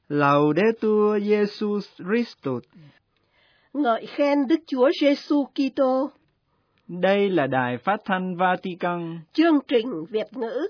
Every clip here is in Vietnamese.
Laudetur Jesus Christus. Ngợi khen Đức Chúa Giêsu Kitô. Đây là Đài Phát thanh Vatican. Chương trình Việt ngữ.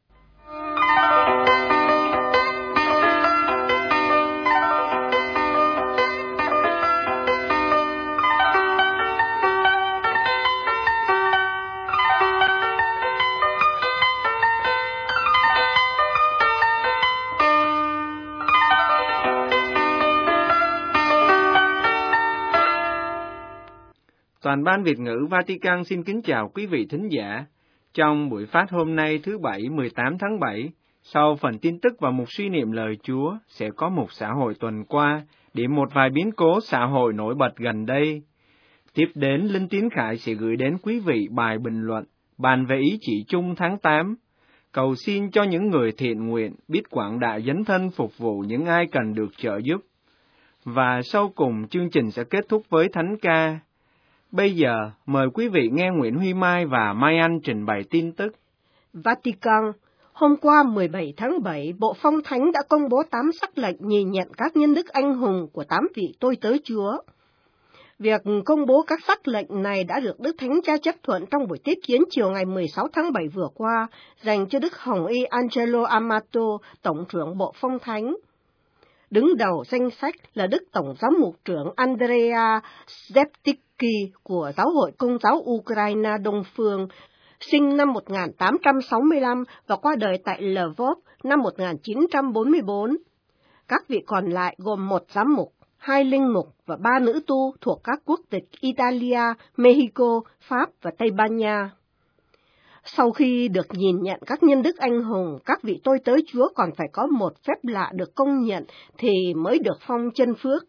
Toàn ban Việt ngữ Vatican xin kính chào quý vị thính giả. Trong buổi phát hôm nay thứ Bảy 18 tháng 7, sau phần tin tức và mục suy niệm lời Chúa, sẽ có mục xã hội tuần qua, điểm một vài biến cố xã hội nổi bật gần đây. Tiếp đến, Linh Tín Khải sẽ gửi đến quý vị bài bình luận, bàn về ý chỉ chung tháng 8, cầu xin cho những người thiện nguyện biết quảng đại dấn thân phục vụ những ai cần được trợ giúp. Và sau cùng, chương trình sẽ kết thúc với thánh ca. Bây giờ, mời quý vị nghe Nguyễn Huy Mai và Mai Anh trình bày tin tức. Vatican, hôm qua 17 tháng 7, Bộ Phong Thánh đã công bố 8 sắc lệnh nhìn nhận các nhân đức anh hùng của 8 vị tôi tớ Chúa. Việc công bố các sắc lệnh này đã được Đức Thánh Cha chấp thuận trong buổi tiếp kiến chiều ngày 16 tháng 7 vừa qua, dành cho Đức Hồng Y Angelo Amato, Tổng trưởng Bộ Phong Thánh. Đứng đầu danh sách là Đức Tổng giám mục trưởng Andrea Szeptycki của Giáo hội Công giáo Ukraine Đông Phương, sinh năm 1865 và qua đời tại Lvov năm 1944. Các vị còn lại gồm 1 giám mục, 2 linh mục và 3 nữ tu thuộc các quốc tịch Italia, Mexico, Pháp và Tây Ban Nha. Sau khi được nhìn nhận các nhân đức anh hùng, các vị tôi tớ Chúa còn phải có một phép lạ được công nhận thì mới được phong chân phước.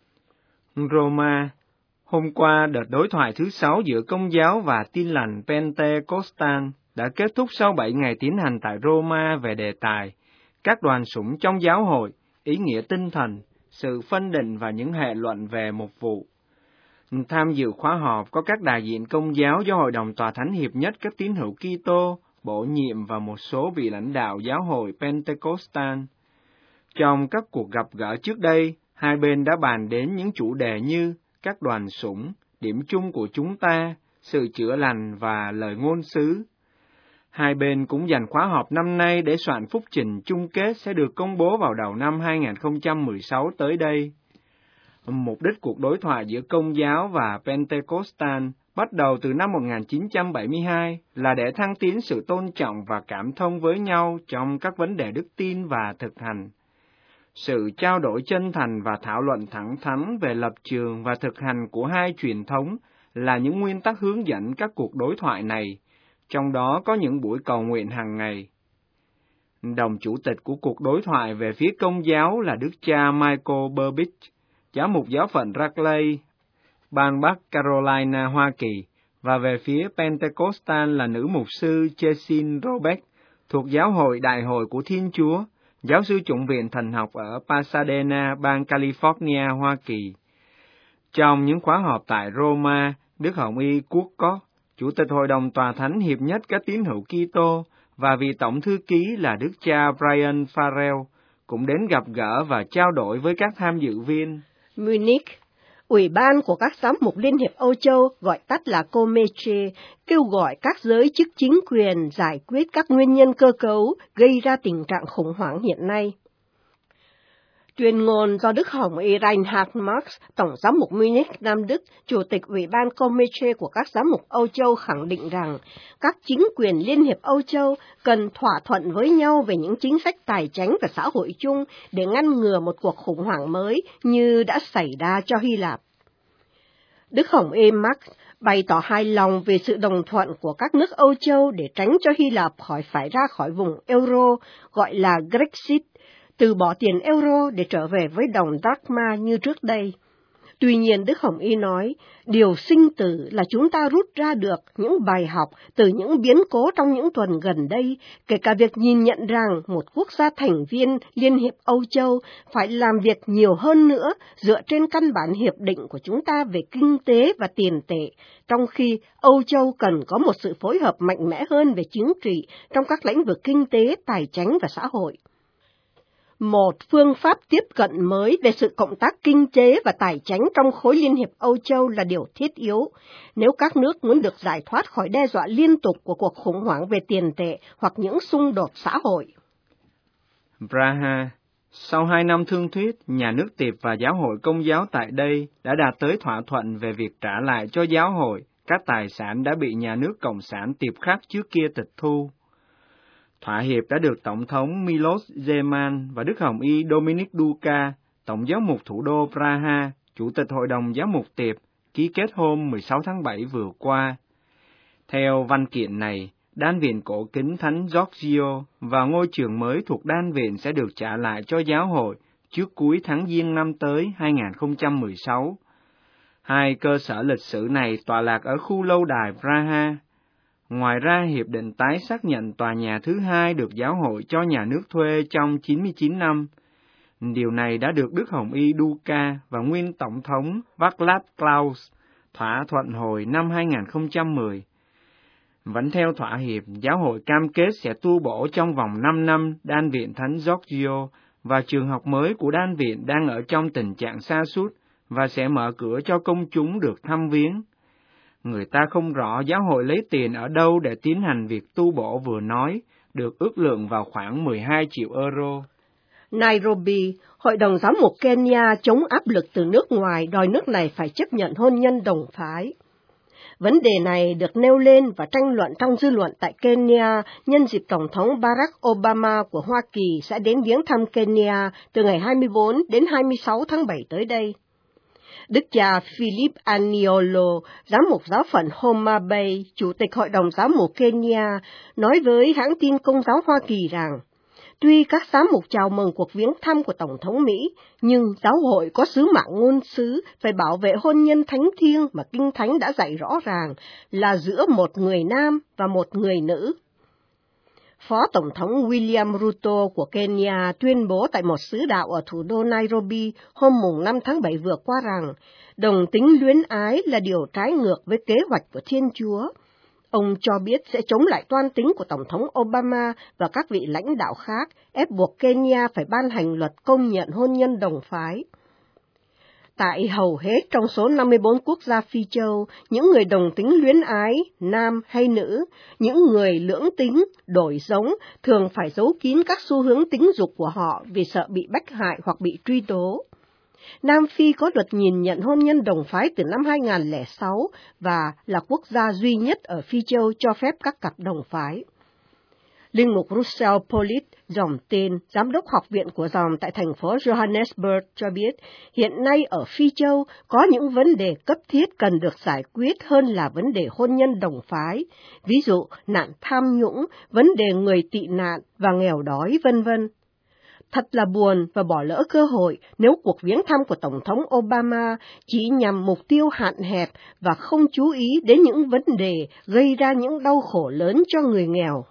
Roma. Hôm qua, đợt đối thoại thứ 6 giữa Công giáo và Tin lành Pentecostal đã kết thúc sau 7 ngày tiến hành tại Roma về đề tài các đoàn sủng trong giáo hội, ý nghĩa tinh thần, sự phân định và những hệ luận về mục vụ. Tham dự khóa họp có các đại diện Công giáo do Hội đồng Tòa Thánh Hiệp nhất các tín hữu Kitô, bổ nhiệm và một số vị lãnh đạo giáo hội Pentecostal. Trong các cuộc gặp gỡ trước đây, hai bên đã bàn đến những chủ đề như các đoàn sủng, điểm chung của chúng ta, sự chữa lành và lời ngôn sứ. Hai bên cũng dành khóa họp năm nay để soạn phúc trình chung kết sẽ được công bố vào đầu năm 2016 tới đây. Mục đích cuộc đối thoại giữa Công giáo và Pentecostal bắt đầu từ năm 1972 là để thăng tiến sự tôn trọng và cảm thông với nhau trong các vấn đề đức tin và thực hành. Sự trao đổi chân thành và thảo luận thẳng thắn về lập trường và thực hành của hai truyền thống là những nguyên tắc hướng dẫn các cuộc đối thoại này, trong đó có những buổi cầu nguyện hàng ngày. Đồng chủ tịch của cuộc đối thoại về phía Công giáo là Đức cha Michael Burbidge, giám mục giáo phận Raleigh, bang Bắc Carolina, Hoa Kỳ, và về phía Pentecostal là nữ mục sư Jessin Robert, thuộc Giáo hội Đại hội của Thiên Chúa, giáo sư chủng viện thần học ở Pasadena, bang California, Hoa Kỳ. Trong những khóa họp tại Roma, Đức Hồng Y Woodcock, Chủ tịch Hội đồng Tòa Thánh Hiệp nhất các tín hữu Kitô, và vị tổng thư ký là Đức cha Brian Farrell, cũng đến gặp gỡ và trao đổi với các tham dự viên. Munich, Ủy ban của các giám mục Liên hiệp Âu Châu, gọi tắt là COMECE, kêu gọi các giới chức chính quyền giải quyết các nguyên nhân cơ cấu gây ra tình trạng khủng hoảng hiện nay. Tuyên ngôn do Đức Hồng Y Reinhard Marx, Tổng giám mục Munich, Nam Đức, Chủ tịch Ủy ban COMECE của các giám mục Âu Châu khẳng định rằng các chính quyền Liên hiệp Âu Châu cần thỏa thuận với nhau về những chính sách tài chánh và xã hội chung để ngăn ngừa một cuộc khủng hoảng mới như đã xảy ra cho Hy Lạp. Đức Hồng Y Marx bày tỏ hài lòng về sự đồng thuận của các nước Âu Châu để tránh cho Hy Lạp phải ra khỏi vùng euro, gọi là Grexit, từ bỏ tiền euro để trở về với đồng drachma như trước đây. Tuy nhiên, Đức Hồng Y nói, điều sinh tử là chúng ta rút ra được những bài học từ những biến cố trong những tuần gần đây, kể cả việc nhìn nhận rằng một quốc gia thành viên Liên hiệp Âu Châu phải làm việc nhiều hơn nữa dựa trên căn bản hiệp định của chúng ta về kinh tế và tiền tệ, trong khi Âu Châu cần có một sự phối hợp mạnh mẽ hơn về chính trị trong các lĩnh vực kinh tế, tài chánh và xã hội. Một phương pháp tiếp cận mới về sự cộng tác kinh tế và tài chính trong khối Liên hiệp Âu Châu là điều thiết yếu, nếu các nước muốn được giải thoát khỏi đe dọa liên tục của cuộc khủng hoảng về tiền tệ hoặc những xung đột xã hội. Praha. Sau 2 năm thương thuyết, nhà nước Tiệp và giáo hội Công giáo tại đây đã đạt tới thỏa thuận về việc trả lại cho giáo hội các tài sản đã bị nhà nước Cộng sản Tiệp Khắc trước kia tịch thu. Thỏa hiệp đã được Tổng thống Miloš Zeman và Đức Hồng Y Dominic Duka, Tổng giáo mục thủ đô Praha, Chủ tịch Hội đồng Giáo mục Tiệp, ký kết hôm 16 tháng 7 vừa qua. Theo văn kiện này, Đan viện cổ kính Thánh Giorgio và ngôi trường mới thuộc Đan viện sẽ được trả lại cho giáo hội trước cuối tháng Giêng năm tới 2016. Hai cơ sở lịch sử này tọa lạc ở khu lâu đài Praha. Ngoài ra, hiệp định tái xác nhận tòa nhà thứ hai được giáo hội cho nhà nước thuê trong 99 năm. Điều này đã được Đức Hồng Y Duka và nguyên Tổng thống Václav Klaus thỏa thuận hồi năm 2010. Vẫn theo thỏa hiệp, giáo hội cam kết sẽ tu bổ trong vòng 5 năm Đan viện Thánh Giorgio và trường học mới của Đan viện đang ở trong tình trạng sa sút và sẽ mở cửa cho công chúng được thăm viếng. Người ta không rõ giáo hội lấy tiền ở đâu để tiến hành việc tu bổ vừa nói, được ước lượng vào khoảng 12 triệu euro. Nairobi, Hội đồng Giám mục Kenya chống áp lực từ nước ngoài đòi nước này phải chấp nhận hôn nhân đồng phái. Vấn đề này được nêu lên và tranh luận trong dư luận tại Kenya nhân dịp Tổng thống Barack Obama của Hoa Kỳ sẽ đến viếng thăm Kenya từ ngày 24 đến 26 tháng 7 tới đây. Đức cha Philip Aniolo, giám mục giáo phận Homa Bay, Chủ tịch Hội đồng Giám mục Kenya, nói với hãng tin Công giáo Hoa Kỳ rằng, tuy các giám mục chào mừng cuộc viếng thăm của Tổng thống Mỹ, nhưng giáo hội có sứ mạng ngôn sứ phải bảo vệ hôn nhân thánh thiêng mà Kinh Thánh đã dạy rõ ràng là giữa một người nam và một người nữ. Phó Tổng thống William Ruto của Kenya tuyên bố tại một xứ đạo ở thủ đô Nairobi hôm 5 tháng 7 vừa qua rằng đồng tính luyến ái là điều trái ngược với kế hoạch của Thiên Chúa. Ông cho biết sẽ chống lại toan tính của Tổng thống Obama và các vị lãnh đạo khác ép buộc Kenya phải ban hành luật công nhận hôn nhân đồng phái. Tại hầu hết trong số 54 quốc gia Phi Châu, những người đồng tính luyến ái, nam hay nữ, những người lưỡng tính, đổi giống, thường phải giấu kín các xu hướng tính dục của họ vì sợ bị bách hại hoặc bị truy tố. Nam Phi có luật nhìn nhận hôn nhân đồng phái từ năm 2006 và là quốc gia duy nhất ở Phi Châu cho phép các cặp đồng phái. Linh mục Russell Pollitt, dòng tên, giám đốc học viện của dòng tại thành phố Johannesburg cho biết, hiện nay ở Phi Châu có những vấn đề cấp thiết cần được giải quyết hơn là vấn đề hôn nhân đồng phái, ví dụ nạn tham nhũng, vấn đề người tị nạn và nghèo đói, vân vân. Thật là buồn và bỏ lỡ cơ hội nếu cuộc viếng thăm của Tổng thống Obama chỉ nhằm mục tiêu hạn hẹp và không chú ý đến những vấn đề gây ra những đau khổ lớn cho người nghèo.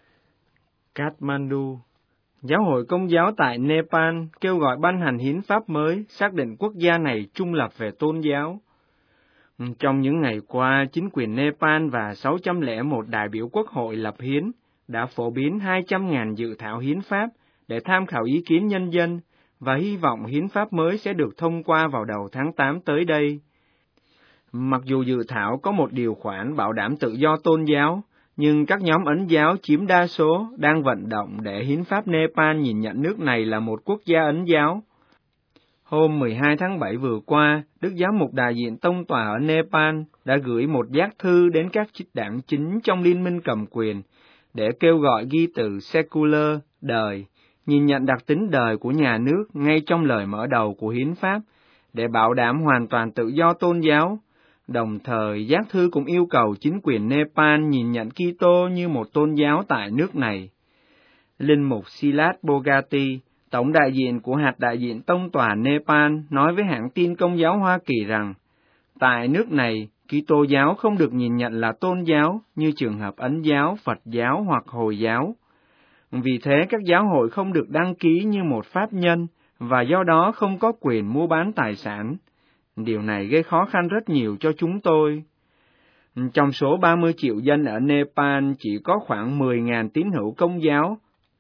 Kathmandu. Giáo hội Công giáo tại Nepal kêu gọi ban hành hiến pháp mới xác định quốc gia này trung lập về tôn giáo. Trong những ngày qua, chính quyền Nepal và 601 đại biểu quốc hội lập hiến đã phổ biến 200.000 dự thảo hiến pháp để tham khảo ý kiến nhân dân và hy vọng hiến pháp mới sẽ được thông qua vào đầu tháng 8 tới đây. Mặc dù dự thảo có một điều khoản bảo đảm tự do tôn giáo, nhưng các nhóm Ấn giáo chiếm đa số đang vận động để hiến pháp Nepal nhìn nhận nước này là một quốc gia Ấn giáo. Hôm 12 tháng 7 vừa qua, Đức Giám mục đại diện Tông tòa ở Nepal đã gửi một giác thư đến các đảng chính trong liên minh cầm quyền để kêu gọi ghi từ secular, đời, nhìn nhận đặc tính đời của nhà nước ngay trong lời mở đầu của hiến pháp để bảo đảm hoàn toàn tự do tôn giáo. Đồng thời, giác thư cũng yêu cầu chính quyền Nepal nhìn nhận Kitô như một tôn giáo tại nước này. Linh mục Silas Bogati, tổng đại diện của hạt đại diện Tông tòa Nepal, nói với hãng tin Công giáo Hoa Kỳ rằng, tại nước này, Kitô giáo không được nhìn nhận là tôn giáo như trường hợp Ấn giáo, Phật giáo hoặc Hồi giáo. Vì thế, các giáo hội không được đăng ký như một pháp nhân và do đó không có quyền mua bán tài sản. Điều này gây khó khăn rất nhiều cho chúng tôi. Trong số 30 triệu dân ở Nepal chỉ có khoảng 10.000 tín hữu Công giáo.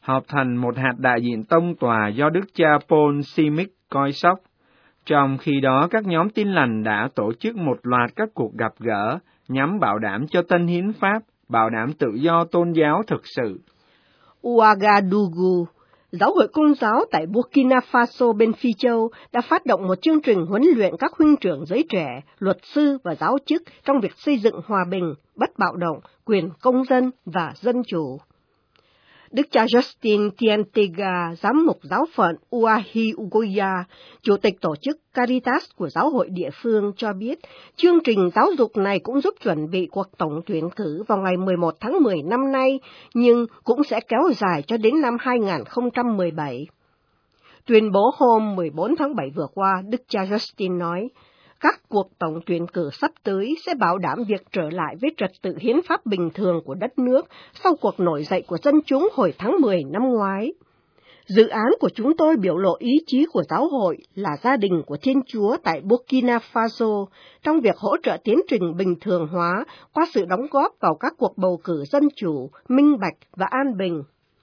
họp thành một hạt đại diện tông tòa do Đức cha Paul Simic coi sóc. Trong khi đó, các nhóm Tin Lành đã tổ chức một loạt các cuộc gặp gỡ nhằm bảo đảm cho tân hiến pháp, bảo đảm tự do tôn giáo thực sự. Ouagadougou, Giáo hội Công giáo tại Burkina Faso bên Phi Châu đã phát động một chương trình huấn luyện các huynh trưởng giới trẻ, luật sư và giáo chức trong việc xây dựng hòa bình, bất bạo động, quyền công dân và dân chủ. Đức cha Justin Tientega, giám mục giáo phận Uahi Ugoya, chủ tịch tổ chức Caritas của giáo hội địa phương cho biết, chương trình giáo dục này cũng giúp chuẩn bị cuộc tổng tuyển cử vào ngày 11 tháng 10 năm nay, nhưng cũng sẽ kéo dài cho đến năm 2017. Tuyên bố hôm 14 tháng 7 vừa qua, Đức cha Justin nói, các cuộc tổng tuyển cử sắp tới sẽ bảo đảm việc trở lại với trật tự hiến pháp bình thường của đất nước sau cuộc nổi dậy của dân chúng hồi tháng 10 năm ngoái. Dự án của chúng tôi biểu lộ ý chí của giáo hội là gia đình của Thiên Chúa tại Burkina Faso trong việc hỗ trợ tiến trình bình thường hóa qua sự đóng góp vào các cuộc bầu cử dân chủ, minh bạch và an bình.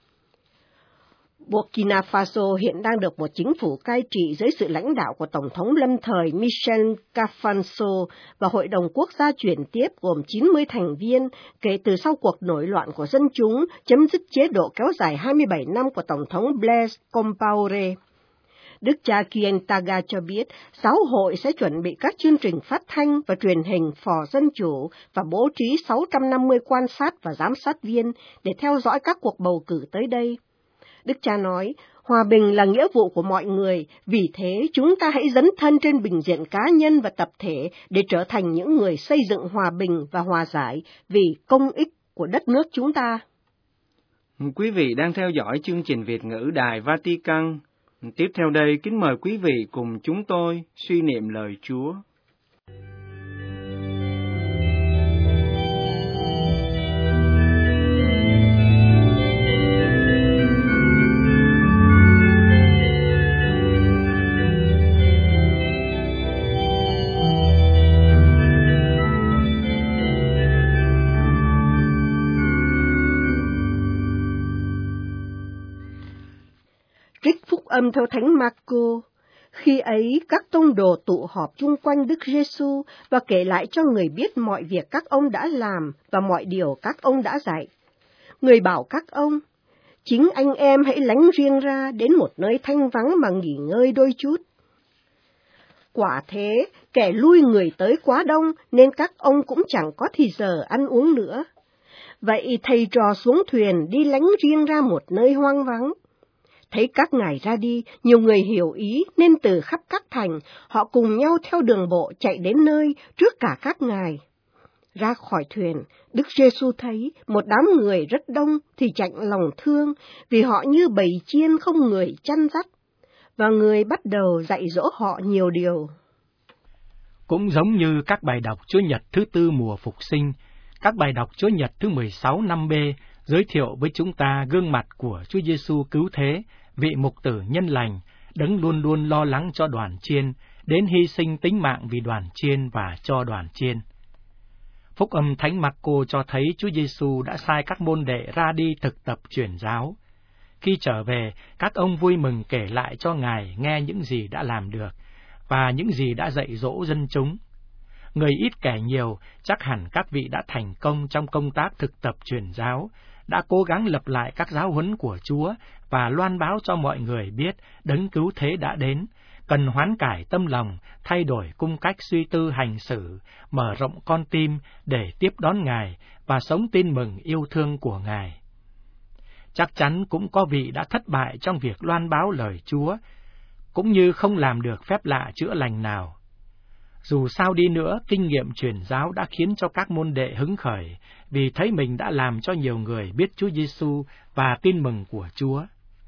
Burkina Faso hiện đang được một chính phủ cai trị dưới sự lãnh đạo của Tổng thống lâm thời Michel Cafanso và Hội đồng Quốc gia chuyển tiếp gồm 90 thành viên kể từ sau cuộc nổi loạn của dân chúng chấm dứt chế độ kéo dài 27 năm của Tổng thống Blaise Compaoré. Đức cha Kientaga cho biết giáo hội sẽ chuẩn bị các chương trình phát thanh và truyền hình phò dân chủ và bố trí 650 quan sát và giám sát viên để theo dõi các cuộc bầu cử tới đây. Đức cha nói, hòa bình là nghĩa vụ của mọi người, vì thế chúng ta hãy dấn thân trên bình diện cá nhân và tập thể để trở thành những người xây dựng hòa bình và hòa giải vì công ích của đất nước chúng ta. Quý vị đang theo dõi chương trình Việt ngữ Đài Vatican. Tiếp theo đây, kính mời quý vị cùng chúng tôi suy niệm lời Chúa. Trích phúc âm theo Thánh Marco. Khi ấy, các tông đồ tụ họp chung quanh Đức Giêsu và kể lại cho người biết mọi việc các ông đã làm và mọi điều các ông đã dạy. Người bảo các ông, chính anh em hãy lánh riêng ra đến một nơi thanh vắng mà nghỉ ngơi đôi chút. Quả thế, kẻ lui người tới quá đông nên các ông cũng chẳng có thì giờ ăn uống nữa. Vậy thầy trò xuống thuyền đi lánh riêng ra một nơi hoang vắng. Thấy các ngài ra đi, nhiều người hiểu ý nên từ khắp các thành, họ cùng nhau theo đường bộ chạy đến nơi trước cả các ngài. Ra khỏi thuyền, Đức Giêsu thấy một đám người rất đông thì chạnh lòng thương, vì họ như bầy chiên không người chăn dắt, và người bắt đầu dạy dỗ họ nhiều điều. Cũng giống như các bài đọc Chúa Nhật thứ tư mùa Phục sinh, các bài đọc Chúa Nhật thứ 16 năm B giới thiệu với chúng ta gương mặt của Chúa Giêsu cứu thế, vị mục tử nhân lành, đấng luôn luôn lo lắng cho đoàn chiên, đến hy sinh tính mạng vì đoàn chiên và cho đoàn chiên. Phúc âm Thánh Marco cho thấy Chúa Giêsu đã sai các môn đệ ra đi thực tập truyền giáo. Khi trở về, các ông vui mừng kể lại cho Ngài nghe những gì đã làm được và những gì đã dạy dỗ dân chúng. Người ít kẻ nhiều, chắc hẳn các vị đã thành công trong công tác thực tập truyền giáo, đã cố gắng lập lại các giáo huấn của Chúa và loan báo cho mọi người biết đấng cứu thế đã đến, cần hoán cải tâm lòng, thay đổi cung cách suy tư hành xử, mở rộng con tim để tiếp đón Ngài và sống tin mừng yêu thương của Ngài. Chắc chắn cũng có vị đã thất bại trong việc loan báo lời Chúa, cũng như không làm được phép lạ chữa lành nào. Dù sao đi nữa, kinh nghiệm truyền giáo đã khiến cho các môn đệ hứng khởi, vì thấy mình đã làm cho nhiều người biết Chúa Giêsu và tin mừng của Chúa.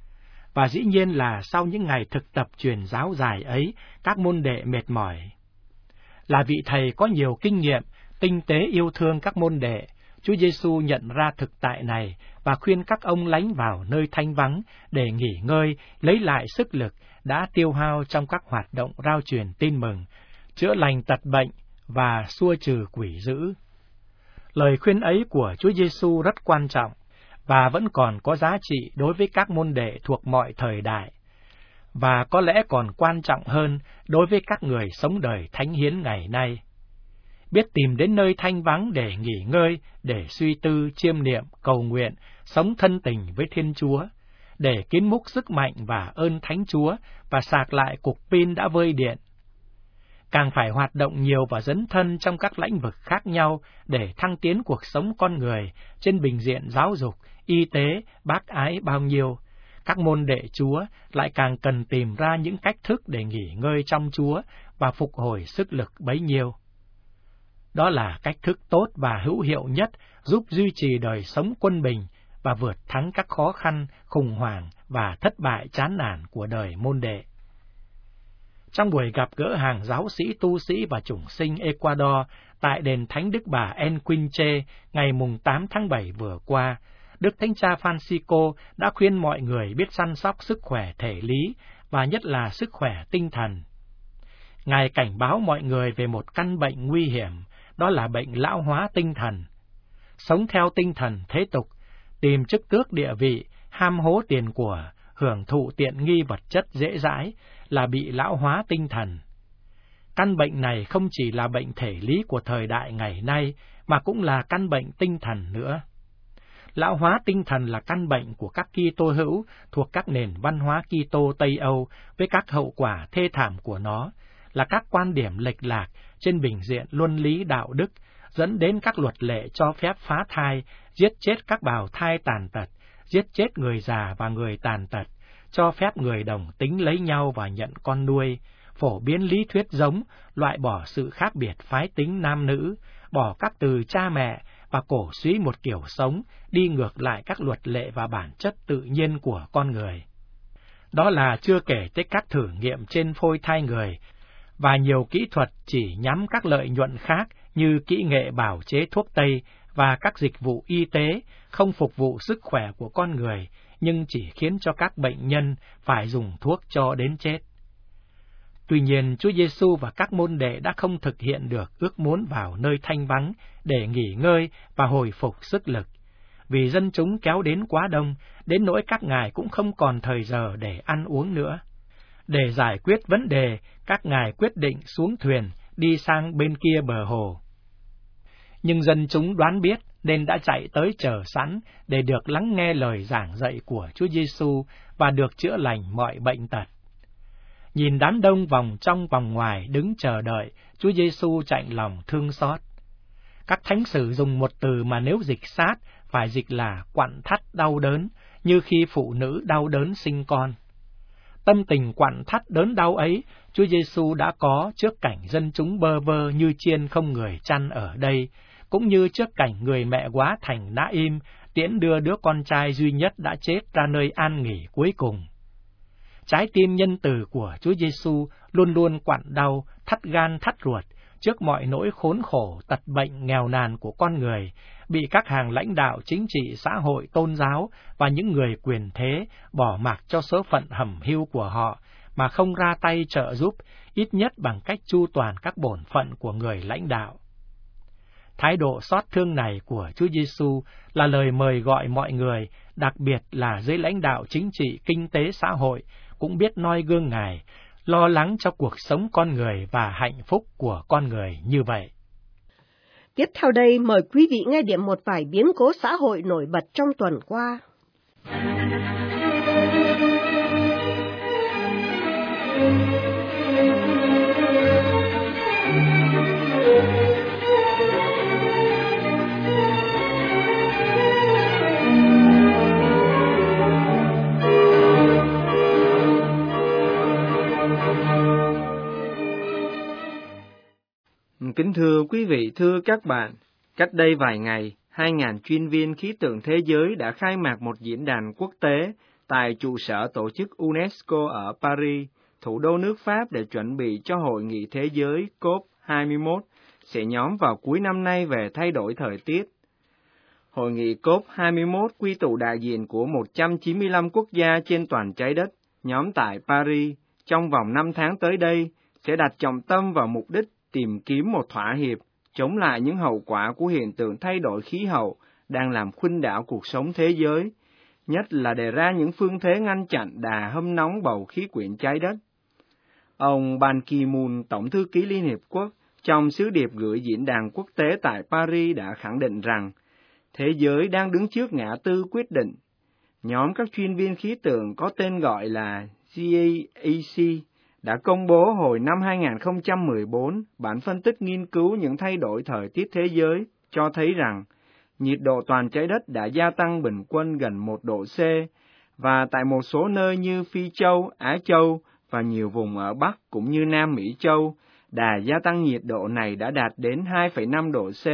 Và dĩ nhiên là sau những ngày thực tập truyền giáo dài ấy, các môn đệ mệt mỏi. Là vị thầy có nhiều kinh nghiệm, tinh tế yêu thương các môn đệ, Chúa Giêsu nhận ra thực tại này và khuyên các ông lánh vào nơi thanh vắng để nghỉ ngơi, lấy lại sức lực đã tiêu hao trong các hoạt động rao truyền tin mừng, chữa lành tật bệnh và xua trừ quỷ dữ. Lời khuyên ấy của Chúa Giêsu rất quan trọng, và vẫn còn có giá trị đối với các môn đệ thuộc mọi thời đại, và có lẽ còn quan trọng hơn đối với các người sống đời thánh hiến ngày nay. Biết tìm đến nơi thanh vắng để nghỉ ngơi, để suy tư, chiêm niệm, cầu nguyện, sống thân tình với Thiên Chúa, để kiến múc sức mạnh và ơn Thánh Chúa và sạc lại cục pin đã vơi điện. Càng phải hoạt động nhiều và dấn thân trong các lĩnh vực khác nhau để thăng tiến cuộc sống con người trên bình diện giáo dục, y tế, bác ái bao nhiêu, các môn đệ Chúa lại càng cần tìm ra những cách thức để nghỉ ngơi trong Chúa và phục hồi sức lực bấy nhiêu. Đó là cách thức tốt và hữu hiệu nhất giúp duy trì đời sống quân bình và vượt thắng các khó khăn, khủng hoảng và thất bại chán nản của đời môn đệ. Trong buổi gặp gỡ hàng giáo sĩ, tu sĩ và chủng sinh Ecuador tại đền Thánh Đức Bà Enquinche ngày 8 tháng 7 vừa qua, Đức Thánh Cha Francisco đã khuyên mọi người biết săn sóc sức khỏe thể lý và nhất là sức khỏe tinh thần. Ngài cảnh báo mọi người về một căn bệnh nguy hiểm, đó là bệnh lão hóa tinh thần. Sống theo tinh thần thế tục, tìm chức tước địa vị, ham hố tiền của, hưởng thụ tiện nghi vật chất dễ dãi là bị lão hóa tinh thần. Căn bệnh này không chỉ là bệnh thể lý của thời đại ngày nay, mà cũng là căn bệnh tinh thần nữa. Lão hóa tinh thần là căn bệnh của các Kitô hữu thuộc các nền văn hóa Kitô Tây Âu với các hậu quả thê thảm của nó, là các quan điểm lệch lạc trên bình diện luân lý đạo đức, dẫn đến các luật lệ cho phép phá thai, giết chết các bào thai tàn tật, giết chết người già và người tàn tật, cho phép người đồng tính lấy nhau và nhận con nuôi, phổ biến lý thuyết giống, loại bỏ sự khác biệt phái tính nam nữ, bỏ các từ cha mẹ và cổ suý một kiểu sống đi ngược lại các luật lệ và bản chất tự nhiên của con người. Đó là chưa kể tới các thử nghiệm trên phôi thai người và nhiều kỹ thuật chỉ nhắm các lợi nhuận khác như kỹ nghệ bào chế thuốc Tây và các dịch vụ y tế không phục vụ sức khỏe của con người, nhưng chỉ khiến cho các bệnh nhân phải dùng thuốc cho đến chết. Tuy nhiên, Chúa Giêsu và các môn đệ đã không thực hiện được ước muốn vào nơi thanh vắng để nghỉ ngơi và hồi phục sức lực, vì dân chúng kéo đến quá đông, đến nỗi các ngài cũng không còn thời giờ để ăn uống nữa. Để giải quyết vấn đề, các ngài quyết định xuống thuyền, đi sang bên kia bờ hồ. Nhưng dân chúng đoán biết nên đã chạy tới chờ sẵn để được lắng nghe lời giảng dạy của Chúa Giêsu và được chữa lành mọi bệnh tật. Nhìn đám đông vòng trong vòng ngoài đứng chờ đợi, Chúa Giêsu chạnh lòng thương xót. Các thánh sử dùng một từ mà nếu dịch sát phải dịch là quặn thắt đau đớn, như khi phụ nữ đau đớn sinh con. Tâm tình quặn thắt đớn đau ấy, Chúa Giêsu đã có trước cảnh dân chúng bơ vơ như chiên không người chăn ở đây, cũng như trước cảnh người mẹ quá thành Na-im tiễn đưa đứa con trai duy nhất đã chết ra nơi an nghỉ cuối cùng. Trái tim nhân từ của Chúa Giêsu luôn luôn quặn đau, thắt gan thắt ruột trước mọi nỗi khốn khổ, tật bệnh, nghèo nàn của con người, bị các hàng lãnh đạo chính trị, xã hội, tôn giáo và những người quyền thế bỏ mặc cho số phận hẩm hiu của họ mà không ra tay trợ giúp, ít nhất bằng cách chu toàn các bổn phận của người lãnh đạo. Thái độ xót thương này của Chúa Giêsu là lời mời gọi mọi người, đặc biệt là giới lãnh đạo chính trị, kinh tế, xã hội, cũng biết noi gương Ngài, lo lắng cho cuộc sống con người và hạnh phúc của con người như vậy. Tiếp theo đây, mời quý vị nghe điểm một vài biến cố xã hội nổi bật trong tuần qua. Kính thưa quý vị, thưa các bạn, cách đây vài ngày, 2.000 chuyên viên khí tượng thế giới đã khai mạc một diễn đàn quốc tế tại trụ sở tổ chức UNESCO ở Paris, thủ đô nước Pháp, để chuẩn bị cho hội nghị thế giới COP21 sẽ nhóm vào cuối năm nay về thay đổi thời tiết. Hội nghị COP21 quy tụ đại diện của 195 quốc gia trên toàn trái đất, nhóm tại Paris trong vòng 5 tháng tới đây sẽ đặt trọng tâm vào mục đích tìm kiếm một thỏa hiệp chống lại những hậu quả của hiện tượng thay đổi khí hậu đang làm khuynh đảo cuộc sống thế giới, nhất là đề ra những phương thế ngăn chặn đà hâm nóng bầu khí quyển trái đất. Ông Ban Ki-moon, Tổng thư ký Liên Hiệp Quốc, trong sứ điệp gửi diễn đàn quốc tế tại Paris đã khẳng định rằng thế giới đang đứng trước ngã tư quyết định. Nhóm các chuyên viên khí tượng có tên gọi là GAC đã công bố hồi năm 2014 bản phân tích nghiên cứu những thay đổi thời tiết thế giới, cho thấy rằng nhiệt độ toàn trái đất đã gia tăng bình quân gần 1 độ C, và tại một số nơi như Phi Châu, Á Châu và nhiều vùng ở Bắc cũng như Nam Mỹ Châu, đà gia tăng nhiệt độ này đã đạt đến 2,5 độ C.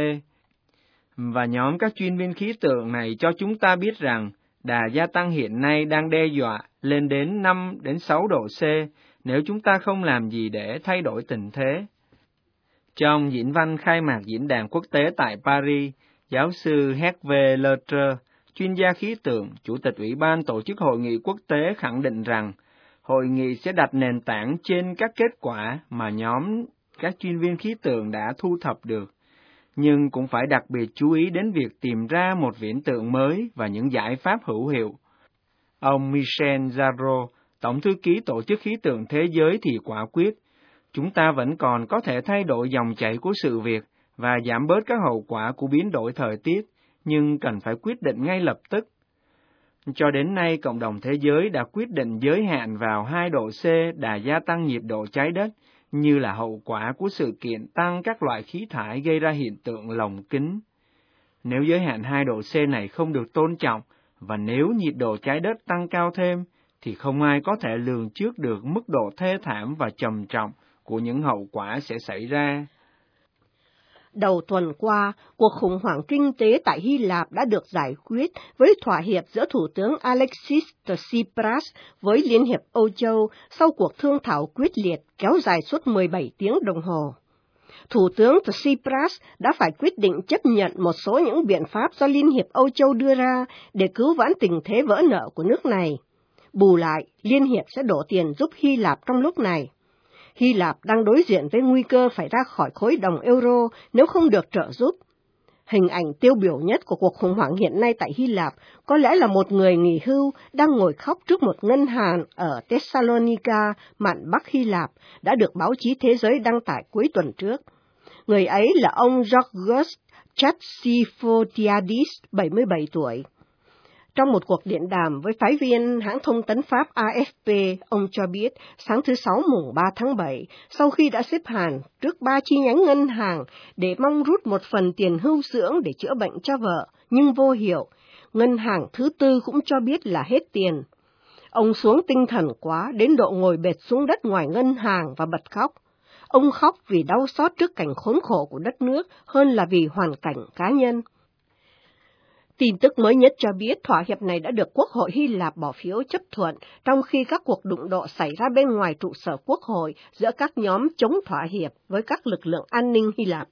Và nhóm các chuyên viên khí tượng này cho chúng ta biết rằng đà gia tăng hiện nay đang đe dọa lên đến 5 đến 6 độ C nếu chúng ta không làm gì để thay đổi tình thế. Trong diễn văn khai mạc diễn đàn quốc tế tại Paris, giáo sư Hervé Lertre, chuyên gia khí tượng, Chủ tịch Ủy ban tổ chức hội nghị quốc tế khẳng định rằng hội nghị sẽ đặt nền tảng trên các kết quả mà nhóm các chuyên viên khí tượng đã thu thập được, nhưng cũng phải đặc biệt chú ý đến việc tìm ra một viễn tượng mới và những giải pháp hữu hiệu. Ông Michel Jarreau, Tổng thư ký Tổ chức Khí tượng Thế giới thì quả quyết, chúng ta vẫn còn có thể thay đổi dòng chảy của sự việc và giảm bớt các hậu quả của biến đổi thời tiết, nhưng cần phải quyết định ngay lập tức. Cho đến nay, cộng đồng thế giới đã quyết định giới hạn vào 2 độ C đà gia tăng nhiệt độ trái đất, như là hậu quả của sự kiện tăng các loại khí thải gây ra hiện tượng lồng kính. Nếu giới hạn 2 độ C này không được tôn trọng, và nếu nhiệt độ trái đất tăng cao thêm, thì không ai có thể lường trước được mức độ thê thảm và trầm trọng của những hậu quả sẽ xảy ra. Đầu tuần qua, cuộc khủng hoảng kinh tế tại Hy Lạp đã được giải quyết với thỏa hiệp giữa Thủ tướng Alexis Tsipras với Liên hiệp Âu Châu sau cuộc thương thảo quyết liệt kéo dài suốt 17 tiếng đồng hồ. Thủ tướng Tsipras đã phải quyết định chấp nhận một số những biện pháp do Liên hiệp Âu Châu đưa ra để cứu vãn tình thế vỡ nợ của nước này. Bù lại, Liên hiệp sẽ đổ tiền giúp Hy Lạp trong lúc này. Hy Lạp đang đối diện với nguy cơ phải ra khỏi khối đồng euro nếu không được trợ giúp. Hình ảnh tiêu biểu nhất của cuộc khủng hoảng hiện nay tại Hy Lạp có lẽ là một người nghỉ hưu đang ngồi khóc trước một ngân hàng ở Thessalonica, mạn Bắc Hy Lạp, đã được báo chí thế giới đăng tải cuối tuần trước. Người ấy là ông Georgios Chatsifotiadis, 77 tuổi. Trong một cuộc điện đàm với phái viên hãng thông tấn Pháp AFP, ông cho biết sáng thứ Sáu mùng 3 tháng 7, sau khi đã xếp hàng trước 3 chi nhánh ngân hàng để mong rút một phần tiền hưu dưỡng để chữa bệnh cho vợ, nhưng vô hiệu, ngân hàng thứ tư cũng cho biết là hết tiền. Ông xuống tinh thần quá đến độ ngồi bệt xuống đất ngoài ngân hàng và bật khóc. Ông khóc vì đau xót trước cảnh khốn khổ của đất nước hơn là vì hoàn cảnh cá nhân. Tin tức mới nhất cho biết thỏa hiệp này đã được Quốc hội Hy Lạp bỏ phiếu chấp thuận, trong khi các cuộc đụng độ xảy ra bên ngoài trụ sở Quốc hội giữa các nhóm chống thỏa hiệp với các lực lượng an ninh Hy Lạp.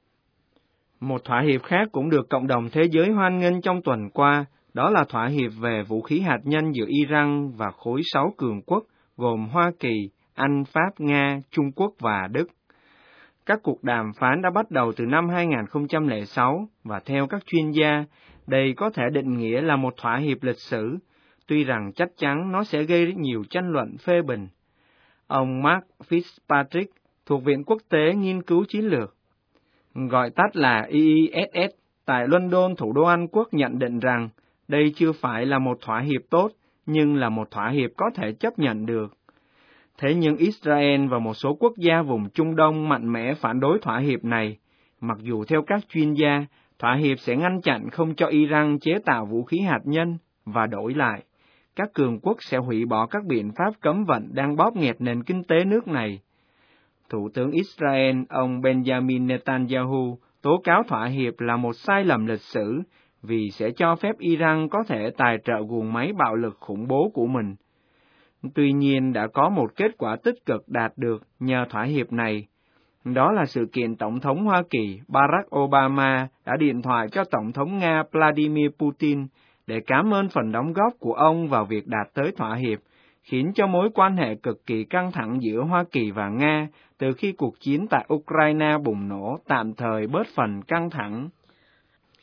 Một thỏa hiệp khác cũng được cộng đồng thế giới hoan nghênh trong tuần qua, đó là thỏa hiệp về vũ khí hạt nhân giữa Iran và khối 6 cường quốc gồm Hoa Kỳ, Anh, Pháp, Nga, Trung Quốc và Đức. Các cuộc đàm phán đã bắt đầu từ năm 2006 và theo các chuyên gia, đây có thể định nghĩa là một thỏa hiệp lịch sử, tuy rằng chắc chắn nó sẽ gây nhiều tranh luận phê bình. Ông Mark Fitzpatrick thuộc Viện Quốc tế Nghiên cứu Chiến lược, gọi tắt là IESS, tại London, thủ đô Anh Quốc nhận định rằng đây chưa phải là một thỏa hiệp tốt, nhưng là một thỏa hiệp có thể chấp nhận được. Thế nhưng Israel và một số quốc gia vùng Trung Đông mạnh mẽ phản đối thỏa hiệp này, mặc dù theo các chuyên gia, thỏa hiệp sẽ ngăn chặn không cho Iran chế tạo vũ khí hạt nhân, và đổi lại, các cường quốc sẽ hủy bỏ các biện pháp cấm vận đang bóp nghẹt nền kinh tế nước này. Thủ tướng Israel, ông Benjamin Netanyahu, tố cáo thỏa hiệp là một sai lầm lịch sử vì sẽ cho phép Iran có thể tài trợ guồng máy bạo lực khủng bố của mình. Tuy nhiên đã có một kết quả tích cực đạt được nhờ thỏa hiệp này. Đó là sự kiện Tổng thống Hoa Kỳ Barack Obama đã điện thoại cho Tổng thống Nga Vladimir Putin để cảm ơn phần đóng góp của ông vào việc đạt tới thỏa hiệp, khiến cho mối quan hệ cực kỳ căng thẳng giữa Hoa Kỳ và Nga từ khi cuộc chiến tại Ukraine bùng nổ tạm thời bớt phần căng thẳng.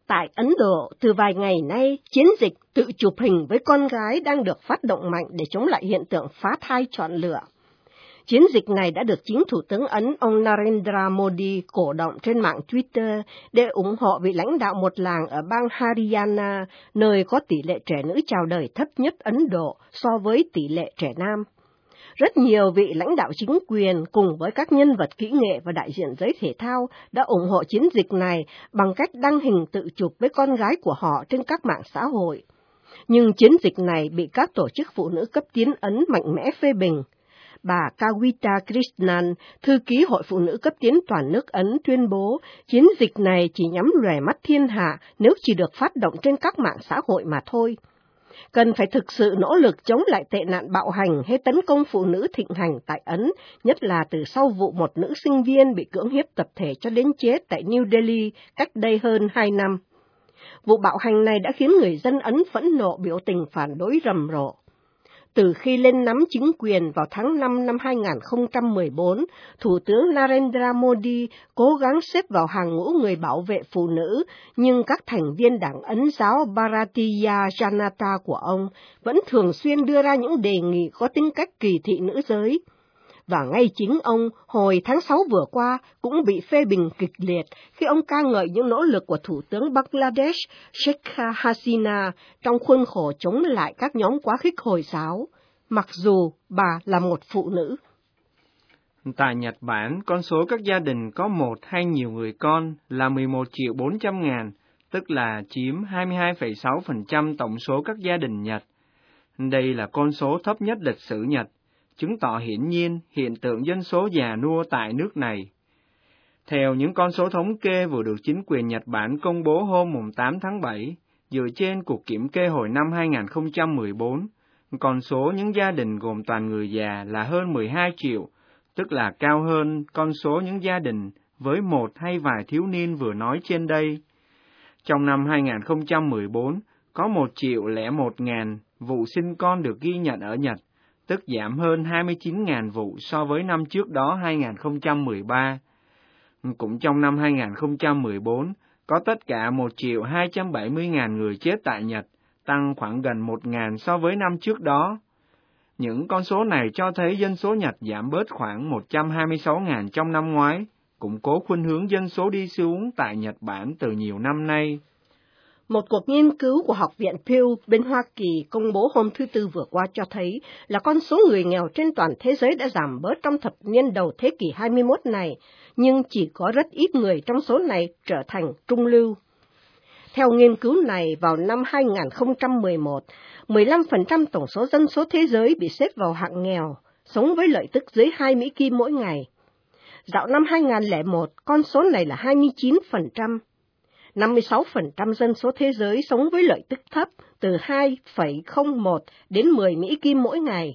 Tại Ấn Độ, từ vài ngày nay, chiến dịch tự chụp hình với con gái đang được phát động mạnh để chống lại hiện tượng phá thai chọn lựa. Chiến dịch này đã được chính Thủ tướng Ấn ông Narendra Modi cổ động trên mạng Twitter để ủng hộ vị lãnh đạo một làng ở bang Haryana, nơi có tỷ lệ trẻ nữ chào đời thấp nhất Ấn Độ so với tỷ lệ trẻ nam. Rất nhiều vị lãnh đạo chính quyền cùng với các nhân vật kỹ nghệ và đại diện giới thể thao đã ủng hộ chiến dịch này bằng cách đăng hình tự chụp với con gái của họ trên các mạng xã hội. Nhưng chiến dịch này bị các tổ chức phụ nữ cấp tiến Ấn mạnh mẽ phê bình. Bà Kavita Krishnan, thư ký Hội Phụ nữ cấp tiến toàn nước Ấn tuyên bố chiến dịch này chỉ nhắm lòe mắt thiên hạ nếu chỉ được phát động trên các mạng xã hội mà thôi. Cần phải thực sự nỗ lực chống lại tệ nạn bạo hành hay tấn công phụ nữ thịnh hành tại Ấn, nhất là từ sau vụ một nữ sinh viên bị cưỡng hiếp tập thể cho đến chết tại New Delhi cách đây hơn 2 năm. Vụ bạo hành này đã khiến người dân Ấn phẫn nộ biểu tình phản đối rầm rộ. Từ khi lên nắm chính quyền vào tháng 5 năm 2014, Thủ tướng Narendra Modi cố gắng xếp vào hàng ngũ người bảo vệ phụ nữ, nhưng các thành viên đảng Ấn giáo Bharatiya Janata của ông vẫn thường xuyên đưa ra những đề nghị có tính cách kỳ thị nữ giới. Và ngay chính ông, hồi tháng 6 vừa qua, cũng bị phê bình kịch liệt khi ông ca ngợi những nỗ lực của Thủ tướng Bangladesh Sheikh Hasina trong khuôn khổ chống lại các nhóm quá khích Hồi giáo, mặc dù bà là một phụ nữ. Tại Nhật Bản, con số các gia đình có một hay nhiều người con là 11.400.000, tức là chiếm 22,6% tổng số các gia đình Nhật. Đây là con số thấp nhất lịch sử Nhật, chứng tỏ hiển nhiên hiện tượng dân số già nua tại nước này. Theo những con số thống kê vừa được chính quyền Nhật Bản công bố hôm 8 tháng 7, dựa trên cuộc kiểm kê hồi năm 2014, con số những gia đình gồm toàn người già là hơn 12 triệu, tức là cao hơn con số những gia đình với một hay vài thiếu niên vừa nói trên đây. Trong năm 2014, có 1.001.000 vụ sinh con được ghi nhận ở Nhật, tức giảm hơn 29.000 vụ so với năm trước đó 2013. Cũng trong năm 2014, có tất cả 1.270.000 người chết tại Nhật, tăng khoảng gần 1.000 so với năm trước đó. Những con số này cho thấy dân số Nhật giảm bớt khoảng 126.000 trong năm ngoái, củng cố khuynh hướng dân số đi xuống tại Nhật Bản từ nhiều năm nay. Một cuộc nghiên cứu của Học viện Pew bên Hoa Kỳ công bố hôm thứ Tư vừa qua cho thấy là con số người nghèo trên toàn thế giới đã giảm bớt trong thập niên đầu thế kỷ 21 này, nhưng chỉ có rất ít người trong số này trở thành trung lưu. Theo nghiên cứu này, vào năm 2011, 15% tổng số dân số thế giới bị xếp vào hạng nghèo, sống với lợi tức dưới 2 Mỹ Kim mỗi ngày. Dạo năm 2001, con số này là 29%. 56% dân số thế giới sống với lợi tức thấp từ 2,01 đến 10 Mỹ Kim mỗi ngày.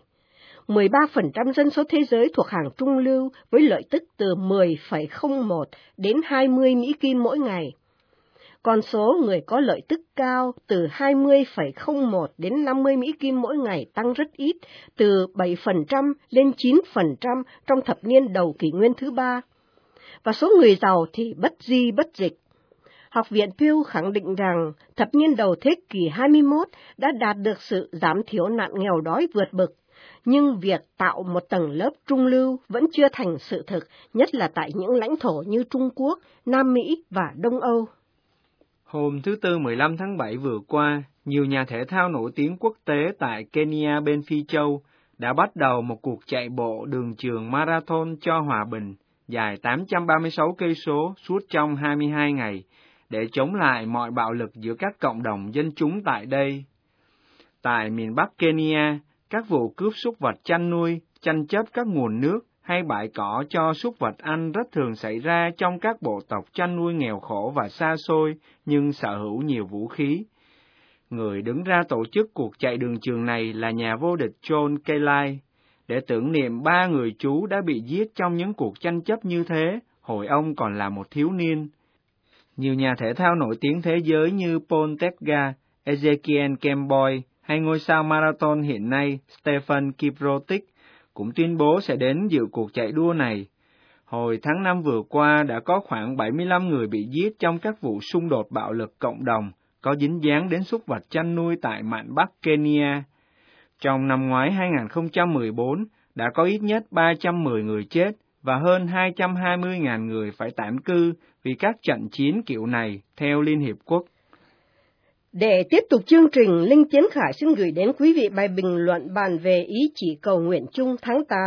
13% dân số thế giới thuộc hàng trung lưu với lợi tức từ 10,01 đến 20 Mỹ Kim mỗi ngày. Con số người có lợi tức cao từ 20,01 đến 50 Mỹ Kim mỗi ngày tăng rất ít, từ 7% lên 9% trong thập niên đầu kỷ nguyên thứ ba. Và số người giàu thì bất di bất dịch. Học viện Pew khẳng định rằng thập niên đầu thế kỷ 21 đã đạt được sự giảm thiểu nạn nghèo đói vượt bậc, nhưng việc tạo một tầng lớp trung lưu vẫn chưa thành sự thực, nhất là tại những lãnh thổ như Trung Quốc, Nam Mỹ và Đông Âu. Hôm thứ Tư 15 tháng 7 vừa qua, nhiều nhà thể thao nổi tiếng quốc tế tại Kenya bên Phi Châu đã bắt đầu một cuộc chạy bộ đường trường marathon cho hòa bình dài 836 cây số suốt trong 22 ngày để chống lại mọi bạo lực giữa các cộng đồng dân chúng tại đây. Tại miền Bắc Kenya, các vụ cướp súc vật chăn nuôi, tranh chấp các nguồn nước hay bãi cỏ cho súc vật ăn rất thường xảy ra trong các bộ tộc chăn nuôi nghèo khổ và xa xôi nhưng sở hữu nhiều vũ khí. Người đứng ra tổ chức cuộc chạy đường trường này là nhà vô địch John Kaylai, để tưởng niệm 3 người chú đã bị giết trong những cuộc tranh chấp như thế, hồi ông còn là một thiếu niên. Nhiều nhà thể thao nổi tiếng thế giới như Paul Tepga, Ezekiel Kemboy hay ngôi sao marathon hiện nay Stefan Kiprotich cũng tuyên bố sẽ đến dự cuộc chạy đua này. Hồi tháng 5 vừa qua đã có khoảng 75 người bị giết trong các vụ xung đột bạo lực cộng đồng có dính dáng đến súc vật chăn nuôi tại mạn Bắc Kenya. Trong năm ngoái 2014, đã có ít nhất 310 người chết và hơn 220.000 người phải tản cư vì các trận chiến kiểu này, theo Liên Hiệp Quốc. Để tiếp tục chương trình, Linh Tiến Khải xin gửi đến quý vị bài bình luận bàn về ý chỉ cầu nguyện chung tháng 8.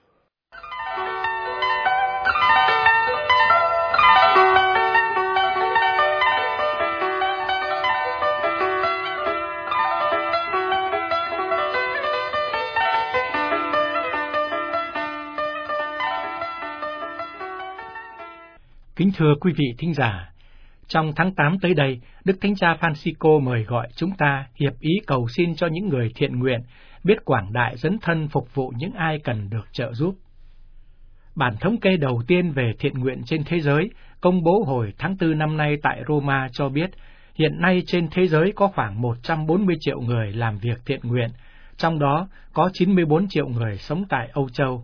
Kính thưa quý vị thính giả, trong tháng 8 tới đây, Đức Thánh Cha Francisco mời gọi chúng ta hiệp ý cầu xin cho những người thiện nguyện biết quảng đại dấn thân phục vụ những ai cần được trợ giúp. Bản thống kê đầu tiên về thiện nguyện trên thế giới, công bố hồi tháng 4 năm nay tại Roma cho biết, hiện nay trên thế giới có khoảng 140 triệu người làm việc thiện nguyện, trong đó có 94 triệu người sống tại Âu Châu.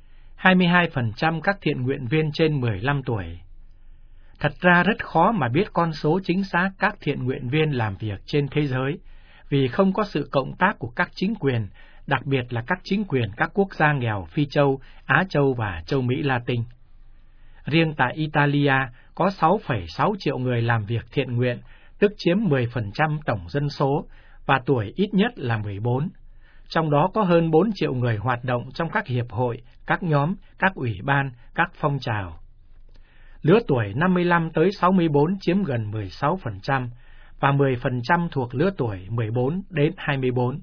22% các thiện nguyện viên trên 15 tuổi. Thật ra rất khó mà biết con số chính xác các thiện nguyện viên làm việc trên thế giới, vì không có sự cộng tác của các chính quyền, đặc biệt là các chính quyền các quốc gia nghèo Phi Châu, Á Châu và Châu Mỹ Latin. Riêng tại Italia có 6,6 triệu người làm việc thiện nguyện, tức chiếm 10% tổng dân số, và tuổi ít nhất là 14. Trong đó có hơn 4 triệu người hoạt động trong các hiệp hội, các nhóm, các ủy ban, các phong trào. Lứa tuổi 55 tới 64 chiếm gần 16%, và 10% thuộc lứa tuổi 14 đến 24.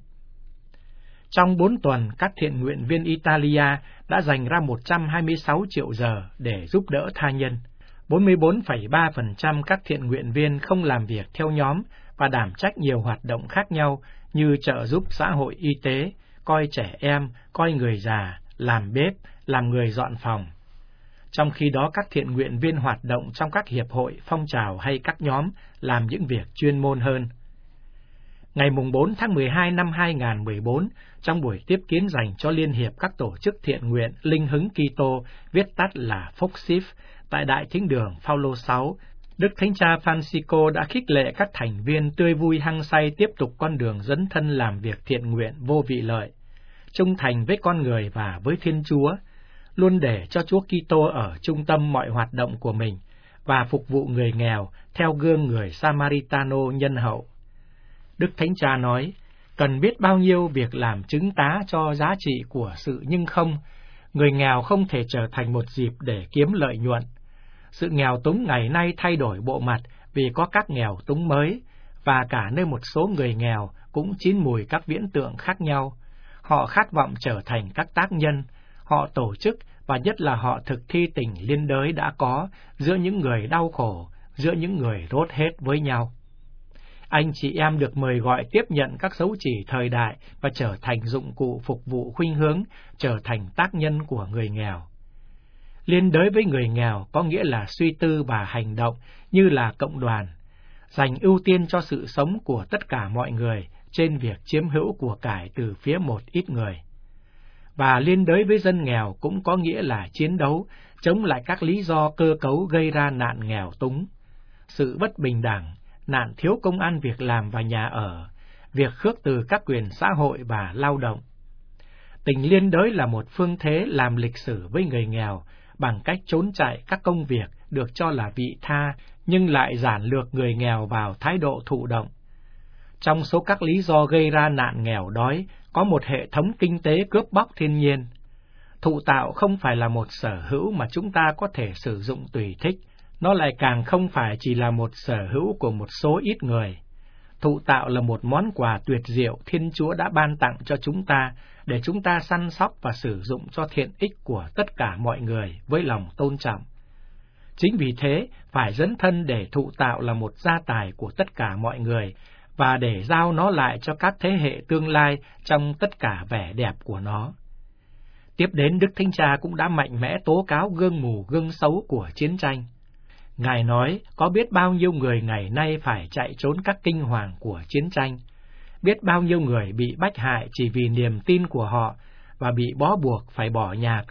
Trong 4 tuần, các thiện nguyện viên Italia đã dành ra 126 triệu giờ để giúp đỡ tha nhân. 44,3% các thiện nguyện viên không làm việc theo nhóm và đảm trách nhiều hoạt động khác nhau như trợ giúp xã hội y tế, coi trẻ em, coi người già, làm bếp, làm người dọn phòng. Trong khi đó các thiện nguyện viên hoạt động trong các hiệp hội, phong trào hay các nhóm làm những việc chuyên môn hơn. Ngày 4 tháng 12 năm 2014, trong buổi tiếp kiến dành cho Liên hiệp các tổ chức thiện nguyện Linh Hứng Kitô, viết tắt là FOXIF, tại Đại Thính đường Phaolô 6, Đức Thánh Cha Francisco đã khích lệ các thành viên tươi vui hăng say tiếp tục con đường dấn thân làm việc thiện nguyện vô vị lợi, trung thành với con người và với Thiên Chúa, luôn để cho Chúa Kitô ở trung tâm mọi hoạt động của mình và phục vụ người nghèo theo gương người Samaritano nhân hậu. Đức Thánh Cha nói, cần biết bao nhiêu việc làm chứng tá cho giá trị của sự nhưng không, người nghèo không thể trở thành một dịp để kiếm lợi nhuận. Sự nghèo túng ngày nay thay đổi bộ mặt vì có các nghèo túng mới, và cả nơi một số người nghèo cũng chín mùi các viễn tượng khác nhau. Họ khát vọng trở thành các tác nhân, họ tổ chức và nhất là họ thực thi tình liên đới đã có giữa những người đau khổ, giữa những người rốt hết với nhau. Anh chị em được mời gọi tiếp nhận các dấu chỉ thời đại và trở thành dụng cụ phục vụ khuynh hướng, trở thành tác nhân của người nghèo. Liên đới với người nghèo có nghĩa là suy tư và hành động như là cộng đoàn, dành ưu tiên cho sự sống của tất cả mọi người trên việc chiếm hữu của cải từ phía một ít người. Và liên đới với dân nghèo cũng có nghĩa là chiến đấu, chống lại các lý do cơ cấu gây ra nạn nghèo túng, sự bất bình đẳng, nạn thiếu công ăn việc làm và nhà ở, việc khước từ các quyền xã hội và lao động. Tình liên đới là một phương thế làm lịch sử với người nghèo bằng cách trốn chạy các công việc được cho là vị tha nhưng lại giản lược người nghèo vào thái độ thụ động. Trong số các lý do gây ra nạn nghèo đói, có một hệ thống kinh tế cướp bóc thiên nhiên. Thụ tạo không phải là một sở hữu mà chúng ta có thể sử dụng tùy thích, nó lại càng không phải chỉ là một sở hữu của một số ít người. Thụ tạo là một món quà tuyệt diệu Thiên Chúa đã ban tặng cho chúng ta, để chúng ta săn sóc và sử dụng cho thiện ích của tất cả mọi người với lòng tôn trọng. Chính vì thế, phải dấn thân để thụ tạo là một gia tài của tất cả mọi người, và để giao nó lại cho các thế hệ tương lai trong tất cả vẻ đẹp của nó. Tiếp đến, Đức Thánh Cha cũng đã mạnh mẽ tố cáo gương mù gương xấu của chiến tranh. Ngài nói, có biết bao nhiêu người ngày nay phải chạy trốn các kinh hoàng của chiến tranh, biết bao nhiêu người bị bách hại chỉ vì niềm tin của họ, và bị bó buộc phải bỏ nhà cửa,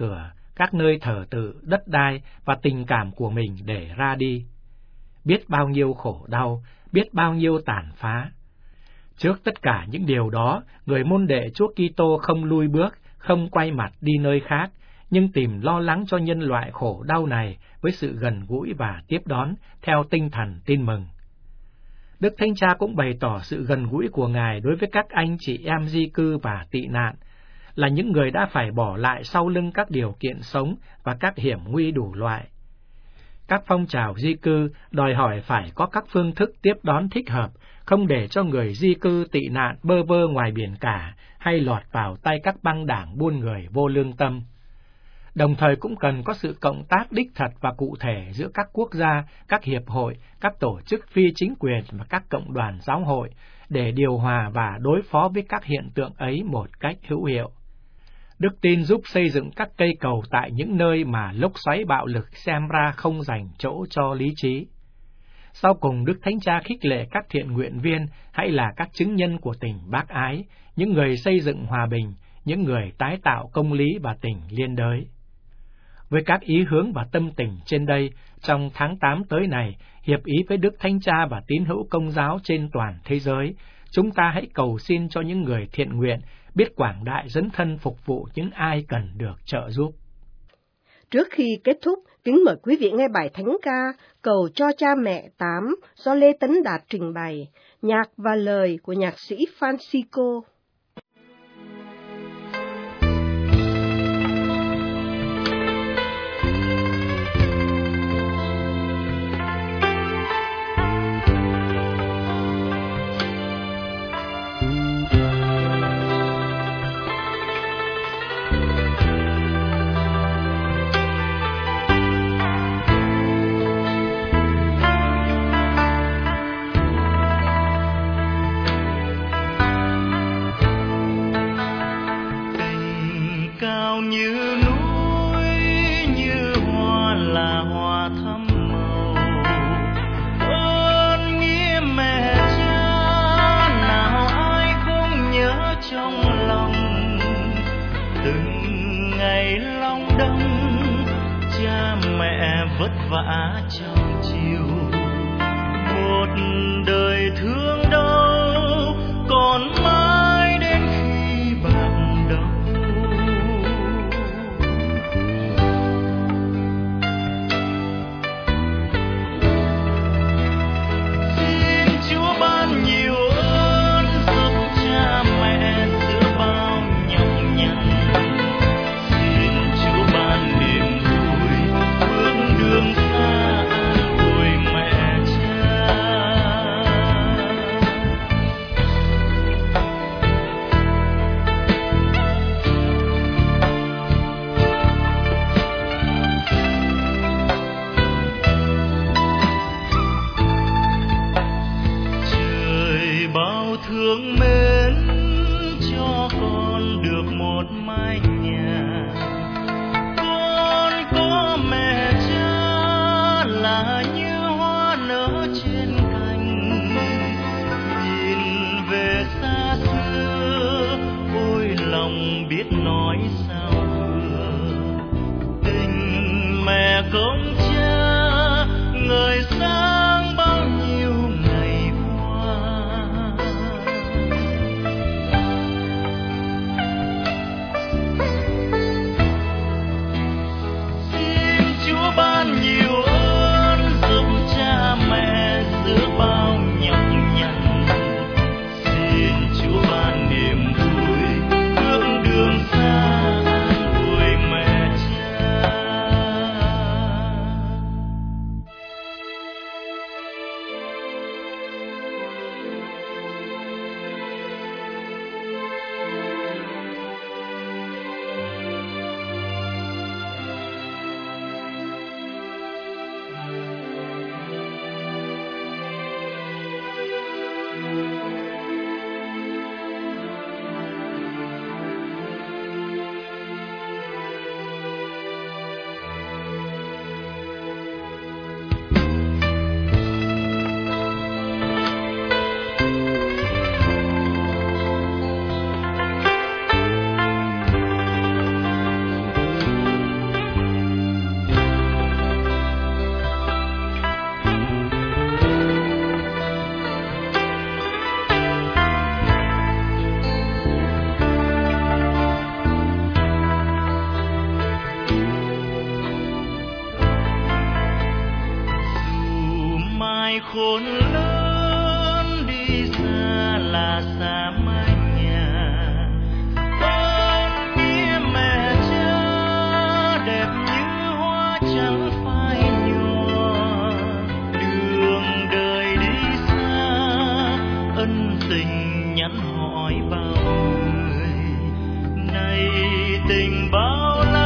các nơi thờ tự, đất đai và tình cảm của mình để ra đi. Biết bao nhiêu khổ đau, biết bao nhiêu tàn phá. Trước tất cả những điều đó, người môn đệ Chúa Kitô không lui bước, không quay mặt đi nơi khác, nhưng tìm lo lắng cho nhân loại khổ đau này với sự gần gũi và tiếp đón theo tinh thần tin mừng. Đức Thánh Cha cũng bày tỏ sự gần gũi của Ngài đối với các anh chị em di cư và tị nạn, là những người đã phải bỏ lại sau lưng các điều kiện sống và các hiểm nguy đủ loại. Các phong trào di cư đòi hỏi phải có các phương thức tiếp đón thích hợp, không để cho người di cư tị nạn bơ vơ ngoài biển cả hay lọt vào tay các băng đảng buôn người vô lương tâm. Đồng thời cũng cần có sự cộng tác đích thật và cụ thể giữa các quốc gia, các hiệp hội, các tổ chức phi chính quyền và các cộng đoàn giáo hội để điều hòa và đối phó với các hiện tượng ấy một cách hữu hiệu. Đức tin giúp xây dựng các cây cầu tại những nơi mà lốc xoáy bạo lực xem ra không dành chỗ cho lý trí. Sau cùng, Đức Thánh Cha khích lệ các thiện nguyện viên hãy là các chứng nhân của tình bác ái, những người xây dựng hòa bình, những người tái tạo công lý và tình liên đới. Với các ý hướng và tâm tình trên đây, trong tháng 8 tới này, hiệp ý với Đức Thánh Cha và tín hữu Công giáo trên toàn thế giới, chúng ta hãy cầu xin cho những người thiện nguyện biết quảng đại dấn thân phục vụ những ai cần được trợ giúp. Trước khi kết thúc, kính mời quý vị nghe bài thánh ca Cầu cho Cha Mẹ 8 do Lê Tấn Đạt trình bày, nhạc và lời của nhạc sĩ Francisco. Vất vả trong chiều một đời thương đau còn mãi đến khi bạc đầu. Xin Chúa ban nhiều ơn giúp cha mẹ giữa bao nhọc nhằn. Xin Chúa ban niềm vui bước đường xa an ủi mẹ cha. Trời bao thương mến cho con được một mái nhà. Con có mẹ cha là như hoa nở trên cành. Nhìn về xa xưa ôi lòng biết nói sao vừa. Tình mẹ công cha ngời sáng bao nhiêu ngày qua. Xin Chúa ban nhiều ơn giúp cha mẹ giữa bao nhọc nhằn. Xin Chúa ban niềm vui bước đường xa an ủi mẹ cha. khôn lớn đi xa là xa mái nhà. Con nghĩa mẹ cha đẹp như hoa trắng phai nhòa. Đường đời đi xa, ân tình nhắn hỏi bao người. Này tình bao la